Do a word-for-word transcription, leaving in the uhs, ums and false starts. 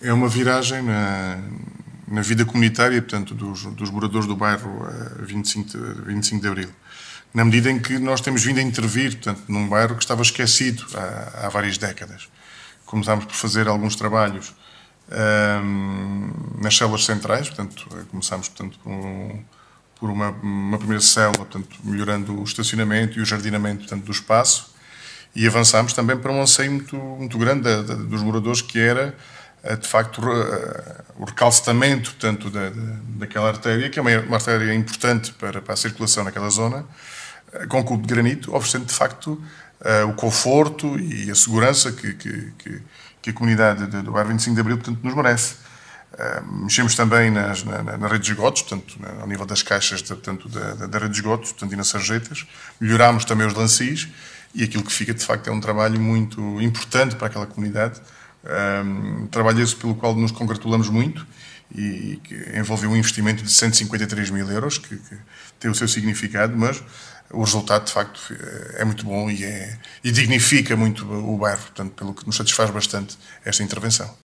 é uma viragem na, na vida comunitária, portanto, dos, dos moradores do bairro vinte e cinco de Abril. Na medida em que nós temos vindo a intervir, portanto, num bairro que estava esquecido há, há várias décadas. Começámos por fazer alguns trabalhos hum, nas células centrais, portanto, começámos portanto, por, um, por uma, uma primeira célula, portanto, melhorando o estacionamento e o jardinamento portanto, do espaço, e avançámos também para um anseio muito, muito grande da, da, dos moradores, que era, de facto, o recalcitamento portanto, da, da, daquela artéria, que é uma, uma artéria importante para, para a circulação naquela zona, com cubo de granito, oferecendo, de facto, o conforto e a segurança que, que, que, que a comunidade do bairro vinte e cinco de Abril portanto, nos merece. Mexemos também nas, na, na rede de esgotos, portanto, ao nível das caixas de, portanto, da, da rede de esgotos, portanto, e nas sarjetas. Melhorámos também os lancis, e aquilo que fica, de facto, é um trabalho muito importante para aquela comunidade. Um trabalho esse pelo qual nos congratulamos muito e que envolveu um investimento de cento e cinquenta e três mil euros, que, que tem o seu significado, mas o resultado, de facto, é muito bom e, é, e dignifica muito o bairro, portanto, pelo que nos satisfaz bastante esta intervenção.